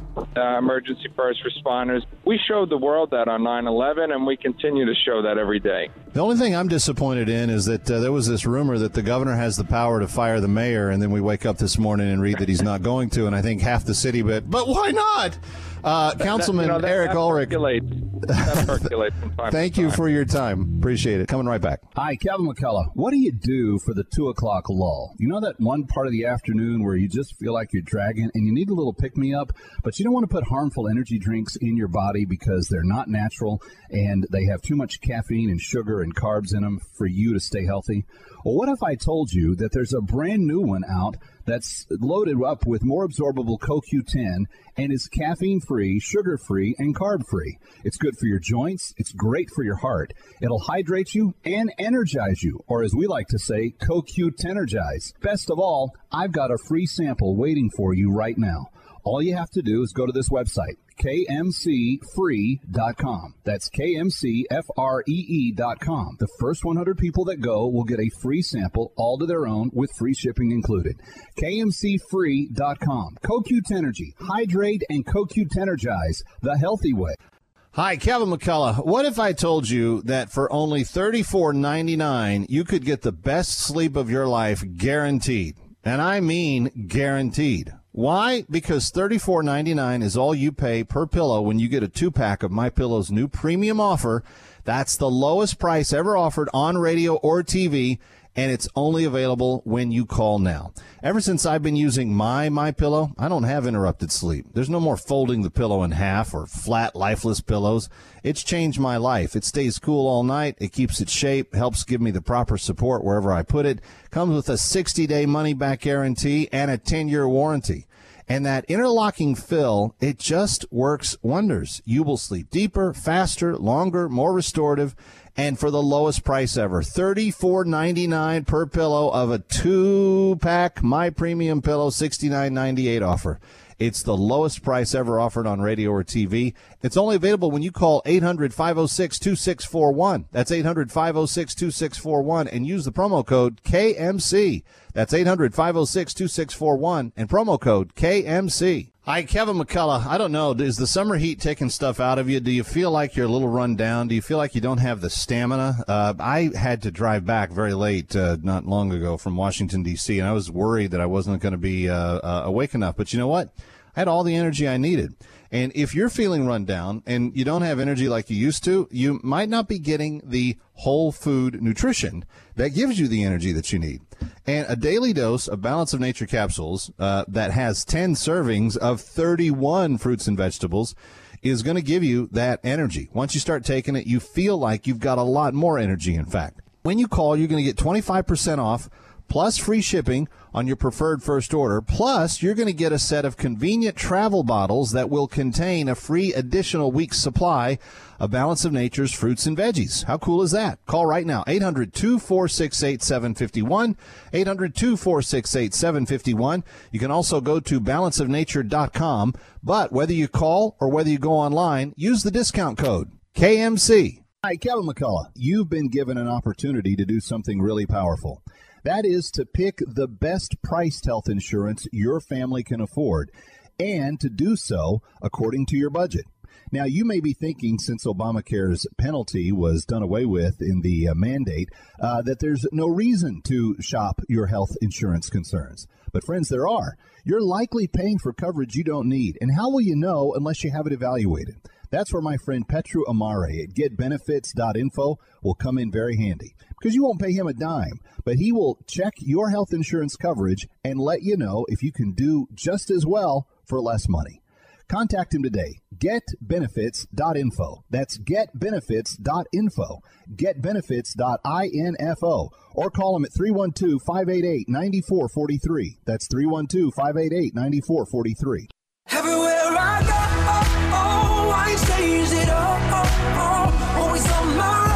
uh, emergency first responders. We showed the world that on nine eleven, and we continue to show that every day. The only thing I'm disappointed in is that uh, there was this rumor that the governor has the power to fire the mayor, and then we wake up this morning and read that he's not going to, and I think half the city, but, but why not? Uh, Councilman that, you know, that, Eric that Ulrich. Percolates. That percolates from time Thank to you time. for your time. Appreciate it. Coming right back. Hi, Kevin McCullough. What do you do for the two o'clock lull? You know that one part of the afternoon where you just feel like you're dragging and you need a little pick-me-up, but you don't want to put harmful energy drinks in your body because they're not natural and they have too much caffeine and sugar and carbs in them for you to stay healthy? Well, what if I told you that there's a brand new one out that's loaded up with more absorbable C O Q ten and is caffeine-free, sugar-free, and carb-free? It's good for your joints. It's great for your heart. It'll hydrate you and energize you, or as we like to say, C O Q ten-ergize. Best of all, I've got a free sample waiting for you right now. All you have to do is go to this website, K M C free dot com. That's K M C free dot com. The first one hundred people that go will get a free sample all to their own with free shipping included. K M C free dot com. C O Q ten-ergy. Hydrate and C O Q ten-ergize the healthy way. Hi, Kevin McCullough. What if I told you that for only thirty-four ninety-nine you could get the best sleep of your life guaranteed? And I mean guaranteed. Why? Because thirty-four ninety-nine is all you pay per pillow when you get a two-pack of MyPillow's new premium offer. That's the lowest price ever offered on radio or T V, and it's only available when you call now. Ever since I've been using my MyPillow, I don't have interrupted sleep. There's no more folding the pillow in half or flat, lifeless pillows. It's changed my life. It stays cool all night. It keeps its shape, helps give me the proper support wherever I put it. Comes with a sixty-day money-back guarantee and a ten-year warranty. And that interlocking fill, it just works wonders. You will sleep deeper, faster, longer, more restorative, and for the lowest price ever. thirty-four ninety-nine per pillow of a two-pack My Premium Pillow sixty-nine ninety-eight offer. It's the lowest price ever offered on radio or T V. It's only available when you call eight hundred, five oh six, two six four one. That's eight hundred, five oh six, two six four one and use the promo code K M C. That's eight hundred, five oh six, two six four one and promo code K M C. Hi, Kevin McCullough. I don't know. Is the summer heat taking stuff out of you? Do you feel like you're a little run down? Do you feel like you don't have the stamina? Uh, I had to drive back very late uh, not long ago from Washington, D C, and I was worried that I wasn't going to be uh, uh, awake enough. But you know what? I had all the energy I needed. And if you're feeling run down and you don't have energy like you used to, you might not be getting the whole food nutrition that gives you the energy that you need. And a daily dose of Balance of Nature capsules uh, that has ten servings of thirty-one fruits and vegetables is going to give you that energy. Once you start taking it, you feel like you've got a lot more energy, in fact. When you call, you're going to get twenty-five percent off plus free shipping on your preferred first order. Plus, you're going to get a set of convenient travel bottles that will contain a free additional week's supply of Balance of Nature's fruits and veggies. How cool is that? Call right now, eight hundred, two four six, eight seven five one, eight hundred, two four six, eight seven five one. You can also go to balance of nature dot com, but whether you call or whether you go online, use the discount code K M C. Hi, Kevin McCullough. You've been given an opportunity to do something really powerful. That is to pick the best priced health insurance your family can afford, and to do so according to your budget. Now, you may be thinking, since Obamacare's penalty was done away with in the uh, mandate, uh, that there's no reason to shop your health insurance concerns. But friends, there are. You're likely paying for coverage you don't need. And how will you know unless you have it evaluated? That's where my friend Petru Amare at get benefits dot info will come in very handy, because you won't pay him a dime, but he will check your health insurance coverage and let you know if you can do just as well for less money. Contact him today, get benefits dot info. That's get benefits dot info, get benefits dot info, or call him at three one two, five eight eight, nine four four three. That's three one two, five eight eight, nine four four three. Everywhere I go, oh, oh, I change it all, oh, oh, always on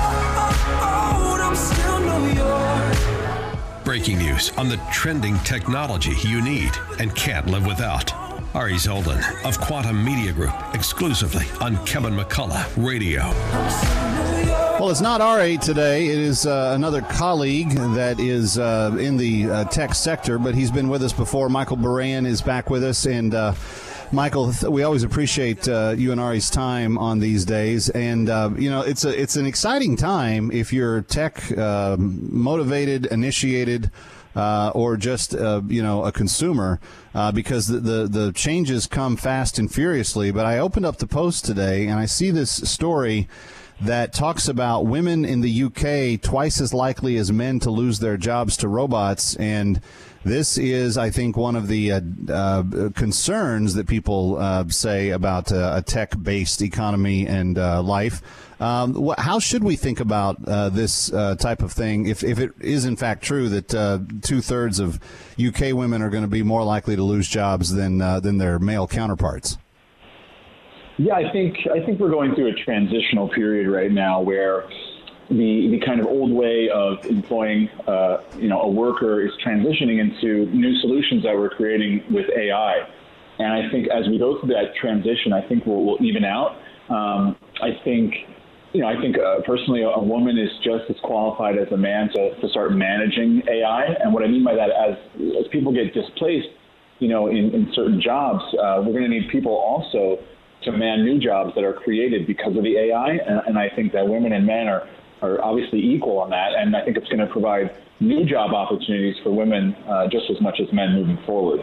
my road, I'm still New York. Breaking news on the trending technology you need and can't live without. Ari Zoldan of Quantum Media Group, exclusively on Kevin McCullough Radio. Well, it's not Ari today. It is uh, another colleague that is uh, in the uh, tech sector, but he's been with us before. Michael Barayan is back with us, and uh, Michael, we always appreciate uh, you and Ari's time on these days, and uh, you know it's a it's an exciting time if you're tech uh, motivated, initiated, uh, or just uh, you know a consumer, uh, because the, the the changes come fast and furiously. But I opened up the Post today, and I see this story that talks about women in the U K twice as likely as men to lose their jobs to robots. And this is, I think, one of the uh, uh, concerns that people uh, say about uh, a tech-based economy and uh, life. Um, wh- how should we think about uh, this uh, type of thing if, if it is, in fact, true that uh, two-thirds of U K women are going to be more likely to lose jobs than uh, than their male counterparts? Yeah, I think I think we're going through a transitional period right now where the the kind of old way of employing uh, you know a worker is transitioning into new solutions that we're creating with A I. And I think as we go through that transition, I think we'll, we'll even out. Um, I think you know I think uh, personally a, a woman is just as qualified as a man to, to start managing A I. And what I mean by that, as as people get displaced, you know, in, in certain jobs, uh, we're going to need people also to man new jobs that are created because of the A I. And, and I think that women and men are, are obviously equal on that. And I think it's going to provide new job opportunities for women uh, just as much as men moving forward.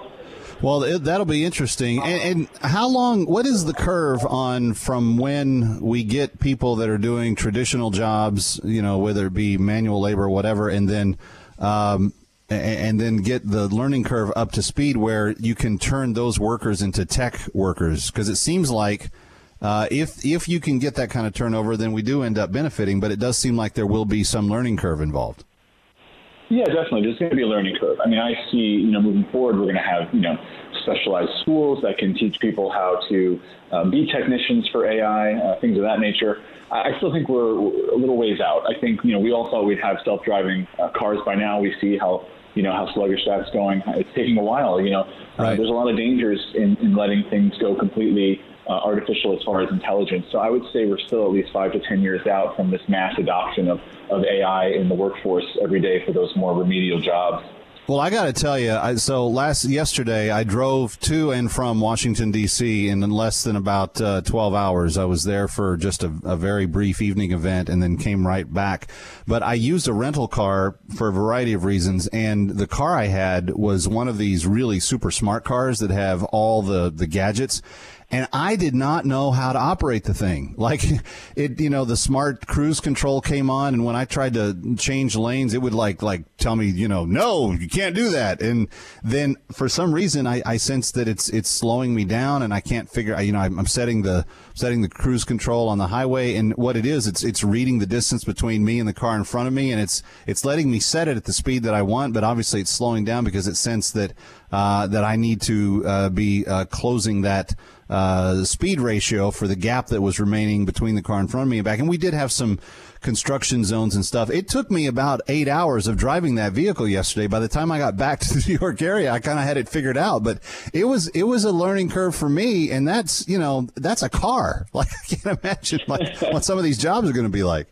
Well, it, that'll be interesting. And, and how long, what is the curve on from when we get people that are doing traditional jobs, you know, whether it be manual labor or whatever, and then um, and then get the learning curve up to speed where you can turn those workers into tech workers? Because it seems like uh, if if you can get that kind of turnover, then we do end up benefiting. But it does seem like there will be some learning curve involved. Yeah, definitely. There's going to be a learning curve. I mean, I see, you know, moving forward, we're going to have, you know, specialized schools that can teach people how to um, be technicians for A I, uh, things of that nature. I still think we're a little ways out. I think, you know, we all thought we'd have self-driving uh, cars by now. We see how, you know, how sluggish that's going. It's taking a while, you know. Right. Uh, there's a lot of dangers in, in letting things go completely uh, artificial as far as intelligence. So I would say we're still at least five to ten years out from this mass adoption of, of A I in the workforce every day for those more remedial jobs. Well, I got to tell you, I, so last yesterday I drove to and from Washington, D C in less than about uh, twelve hours. I was there for just a, a very brief evening event and then came right back. But I used a rental car for a variety of reasons, and the car I had was one of these really super smart cars that have all the, the gadgets. And I did not know how to operate the thing. Like, it, you know, the smart cruise control came on, and when I tried to change lanes, it would like, like tell me, you know, no, you can't do that. And then for some reason, I, I sense that it's it's slowing me down, and I can't figure. You know, I'm, I'm setting the setting the cruise control on the highway, and what it is, it's it's reading the distance between me and the car in front of me, and it's it's letting me set it at the speed that I want, but obviously it's slowing down because it sensed that uh, that I need to uh, be uh, closing that. Uh, speed ratio for the gap that was remaining between the car in front of me and back. And we did have some construction zones and stuff. It took me about eight hours of driving that vehicle yesterday. By the time I got back to the New York area, I kind of had it figured out. But it was it was a learning curve for me, and that's, you know, that's a car. Like, I can't imagine like what some of these jobs are going to be like.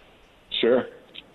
Sure.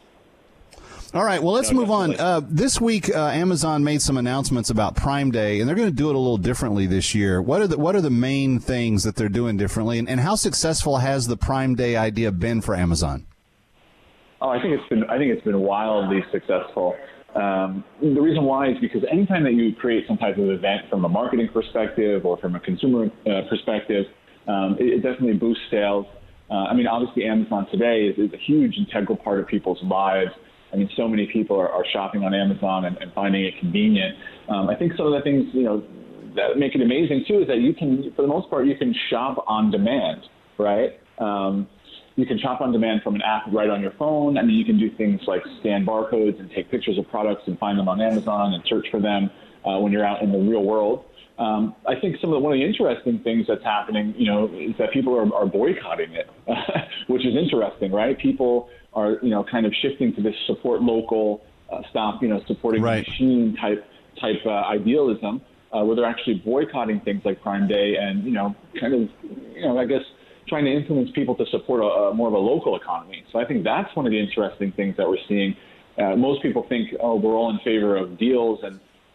All right, well, let's no, move on. Uh, this week, uh, Amazon made some announcements about Prime Day, and they're going to do it a little differently this year. What are the what are the main things that they're doing differently, and, and how successful has the Prime Day idea been for Amazon? Oh, I think it's been I think it's been wildly successful. Um, the reason why is because anytime that you create some type of event from a marketing perspective or from a consumer uh, perspective, um, it, it definitely boosts sales. Uh, I mean, obviously, Amazon today is, is a huge integral part of people's lives. I mean, so many people are, are shopping on Amazon and, and finding it convenient. Um, I think some of the things, you know, that make it amazing, too, is that you can, for the most part, you can shop on demand, right? Um, you can shop on demand from an app right on your phone. I mean, you can do things like scan barcodes and take pictures of products and find them on Amazon and search for them uh, when you're out in the real world. Um, I think some of the, one of the interesting things that's happening, you know, is that people are, are boycotting it, which is interesting, right? People are, you know, kind of shifting to this support local, uh, stop, you know, supporting right. machine type type uh, idealism, uh, where they're actually boycotting things like Prime Day and, you know, kind of, you know, I guess trying to influence people to support a, a more of a local economy. So I think that's one of the interesting things that we're seeing. Uh, most people think, oh, we're all in favor of deals and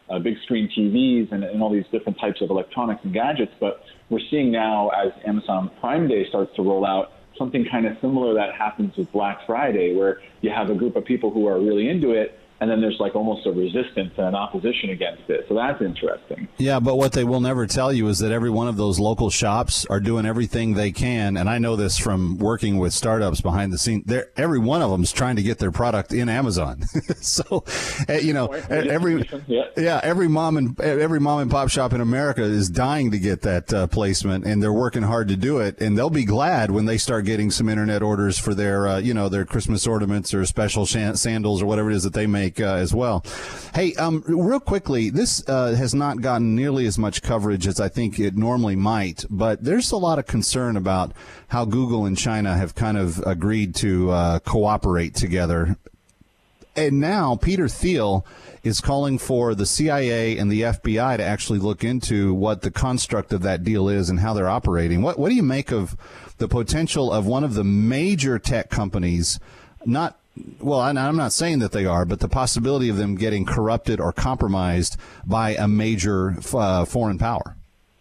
uh, big screen T Vs and, and all these different types of electronics and gadgets. But we're seeing now, as Amazon Prime Day starts to roll out, something kind of similar that happens with Black Friday, where you have a group of people who are really into it, and then there's like almost a resistance and an opposition against it. So that's interesting. Yeah, but what they will never tell you is that every one of those local shops are doing everything they can. And I know this from working with startups behind the scenes. They're, every one of them is trying to get their product in Amazon. So, uh, you know, every yeah. yeah, every mom and every mom and pop shop in America is dying to get that uh, placement, and they're working hard to do it. And they'll be glad when they start getting some internet orders for their, uh, you know, their Christmas ornaments or special sh- sandals or whatever it is that they make. Uh, as well. Hey, um, real quickly, this uh, has not gotten nearly as much coverage as I think it normally might, but there's a lot of concern about how Google and China have kind of agreed to uh, cooperate together. And now Peter Thiel is calling for the C I A and the F B I to actually look into what the construct of that deal is and how they're operating. What, what do you make of the potential of one of the major tech companies not Well, I'm not saying that they are, but the possibility of them getting corrupted or compromised by a major uh, foreign power?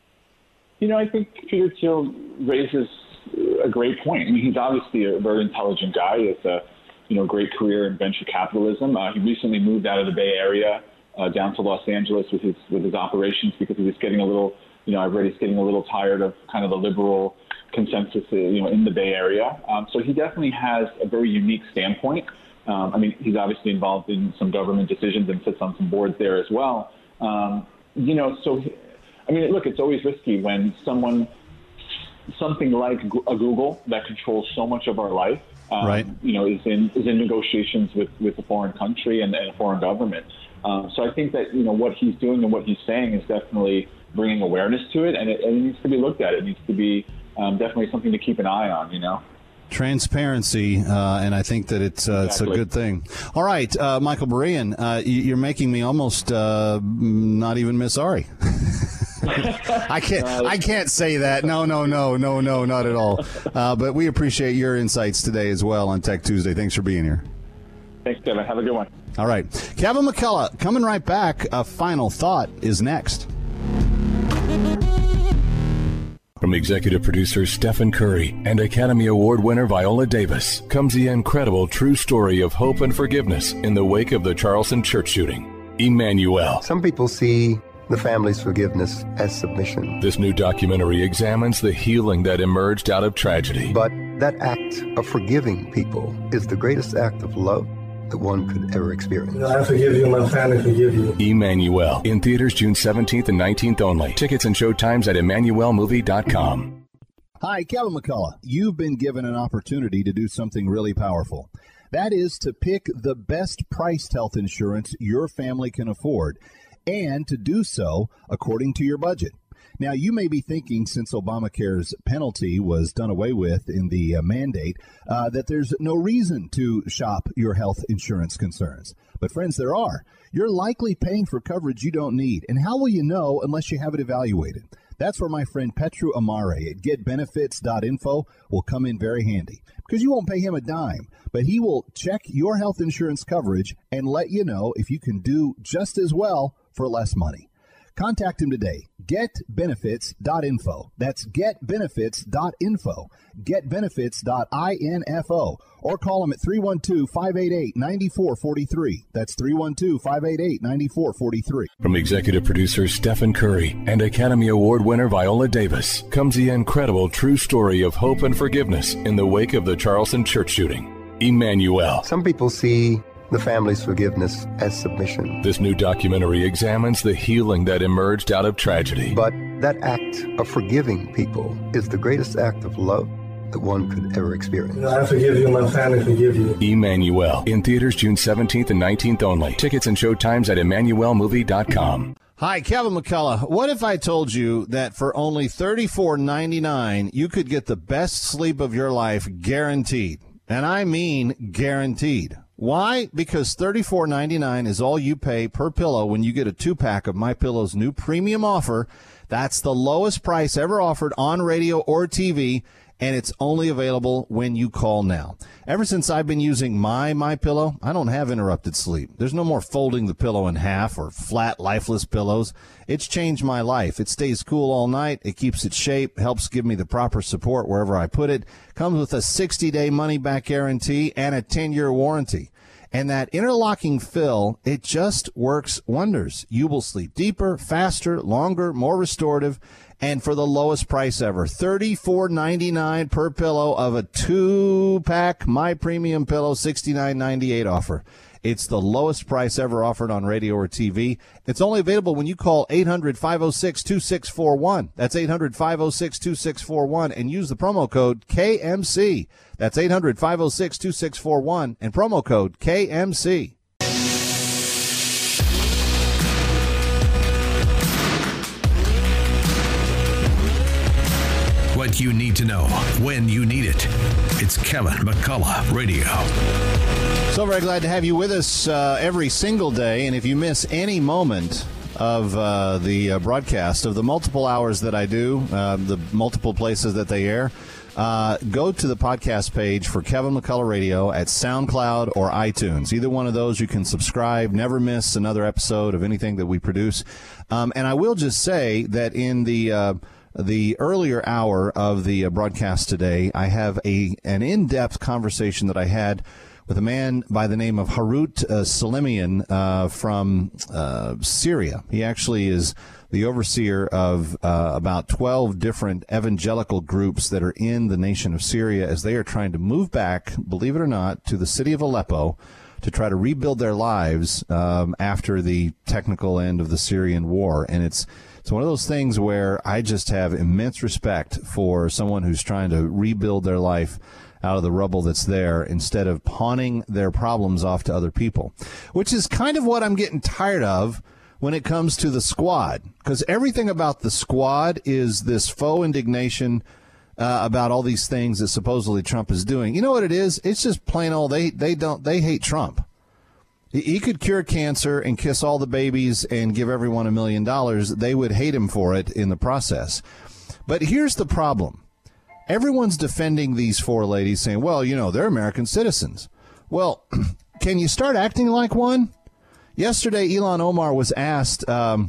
You know, I think Peter Thiel raises a great point. I mean, he's obviously a very intelligent guy. He has a, you know, great career in venture capitalism. Uh, he recently moved out of the Bay Area uh, down to Los Angeles with his with his operations because he was getting a little, you know, I've read he's getting a little tired of kind of the liberal consensus, you know, in the Bay Area. Um, so he definitely has a very unique standpoint. Um, I mean, he's obviously involved in some government decisions and sits on some boards there as well. Um, you know, so, I mean, look, it's always risky when someone, something like a Google that controls so much of our life, um, right. you know, is in is in negotiations with, with a foreign country and, and a foreign government. Um, so I think that, you know, what he's doing and what he's saying is definitely bringing awareness to it, and it, and it needs to be looked at. It needs to be um, definitely something to keep an eye on, you know. Transparency, uh, and I think that it's uh, exactly. it's a good thing. All right, uh, Michael Burian, uh, you're making me almost uh, not even miss Ari. I can't. I can't say that. No, no, no, no, no, not at all. Uh, but we appreciate your insights today as well on Tech Tuesday. Thanks for being here. Thanks, Kevin. Have a good one. All right, Kevin McCullough coming right back. A final thought is next. From executive producer Stephen Curry and Academy Award winner Viola Davis comes the incredible true story of hope and forgiveness in the wake of the Charleston church shooting. Emmanuel. Some people see the family's forgiveness as submission. This new documentary examines the healing that emerged out of tragedy. But that act of forgiving people is the greatest act of love that one could ever experience. I forgive you, my family forgive you. Emmanuel, in theaters June seventeenth and nineteenth only. Tickets and show times at emmanuel movie dot com. Hi, Kevin McCullough. You've been given an opportunity to do something really powerful. That is to pick the best priced health insurance your family can afford, and to do so according to your budget. Now, you may be thinking, since Obamacare's penalty was done away with in the uh, mandate, uh, that there's no reason to shop your health insurance concerns. But friends, there are. You're likely paying for coverage you don't need. And how will you know unless you have it evaluated? That's where my friend Petru Amare at get benefits dot info will come in very handy, because you won't pay him a dime, but he will check your health insurance coverage and let you know if you can do just as well for less money. Contact him today. get benefits dot info. That's get benefits dot info. get benefits dot info. Or call him at three one two, five eight eight, nine four four three. That's three one two, five eight eight, nine four four three. From executive producer Stephen Curry and Academy Award winner Viola Davis comes the incredible true story of hope and forgiveness in the wake of the Charleston church shooting. Emmanuel. Some people see the family's forgiveness as submission. This new documentary examines the healing that emerged out of tragedy. But that act of forgiving people is the greatest act of love that one could ever experience. I forgive you, my family forgive you. Emmanuel, in theaters June seventeenth and nineteenth only. Tickets and show times at emmanuel movie dot com. Hi, Kevin McCullough. What if I told you that for only thirty-four ninety-nine you could get the best sleep of your life guaranteed? And I mean guaranteed. Why? Because thirty-four ninety-nine is all you pay per pillow when you get a two-pack of MyPillow's new premium offer. That's the lowest price ever offered on radio or T V, and it's only available when you call now. Ever since I've been using my MyPillow, I don't have interrupted sleep. There's no more folding the pillow in half or flat, lifeless pillows. It's changed my life. It stays cool all night. It keeps its shape, helps give me the proper support wherever I put it. Comes with a sixty-day money-back guarantee and a ten-year warranty. And that interlocking fill, it just works wonders. You will sleep deeper, faster, longer, more restorative, and for the lowest price ever. thirty-four ninety-nine per pillow of a two-pack My Premium Pillow sixty-nine ninety-eight offer. It's the lowest price ever offered on radio or T V. It's only available when you call eight hundred, five oh six, two six four one. That's eight hundred, five oh six, two six four one, and use the promo code K M C. That's eight hundred, five oh six, two six four one and promo code K M C. What you need to know when you need it. It's Kevin McCullough Radio. So very glad to have you with us uh, every single day. And if you miss any moment of uh, the uh, broadcast, of the multiple hours that I do, uh, the multiple places that they air, uh, go to the podcast page for Kevin McCullough Radio at SoundCloud or iTunes. Either one of those, you can subscribe, never miss another episode of anything that we produce. Um, and I will just say that in the uh, the earlier hour of the uh, broadcast today, I have a an in-depth conversation that I had with a man by the name of Harut uh, Salemian uh, from uh, Syria. He actually is the overseer of uh, about twelve different evangelical groups that are in the nation of Syria as they are trying to move back, believe it or not, to the city of Aleppo to try to rebuild their lives um, after the technical end of the Syrian war. And it's It's one of those things where I just have immense respect for someone who's trying to rebuild their life out of the rubble that's there instead of pawning their problems off to other people, which is kind of what I'm getting tired of when it comes to the squad, because everything about the squad is this faux indignation uh, about all these things that supposedly Trump is doing. You know what it is? It's just plain old they they don't they hate Trump. He could cure cancer and kiss all the babies and give everyone a million dollars. They would hate him for it in the process. But here's the problem. Everyone's defending these four ladies saying, well, you know, they're American citizens. Well, can you start acting like one? Yesterday, Ilhan Omar was asked um,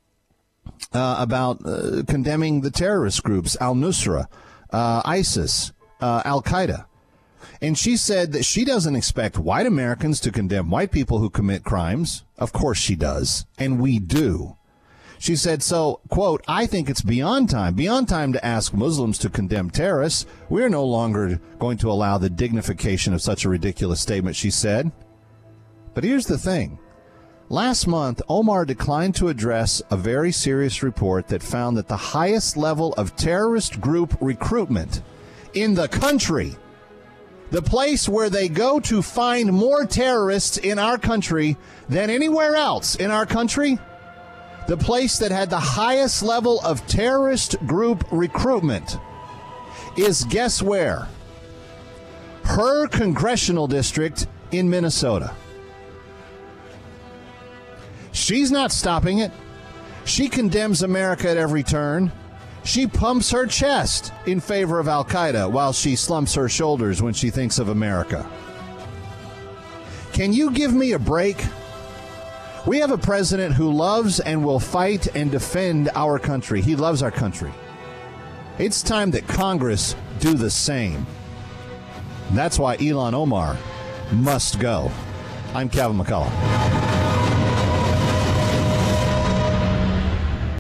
uh, about uh, condemning the terrorist groups, al-Nusra, uh, ISIS, uh, Al-Qaeda. And she said that she doesn't expect white Americans to condemn white people who commit crimes. Of course she does. And we do. She said, so, quote, I think it's beyond time, beyond time to ask Muslims to condemn terrorists. We're no longer going to allow the dignification of such a ridiculous statement, she said. But here's the thing. Last month, Omar declined to address a very serious report that found that the highest level of terrorist group recruitment in the country, the place where they go to find more terrorists in our country than anywhere else in our country, the place that had the highest level of terrorist group recruitment is, guess where? Her congressional district in Minnesota. She's not stopping it. She condemns America at every turn. She pumps her chest in favor of Al-Qaeda while she slumps her shoulders when she thinks of America. Can you give me a break? We have a president who loves and will fight and defend our country. He loves our country. It's time that Congress do the same. That's why Ilhan Omar must go. I'm Kevin McCullough.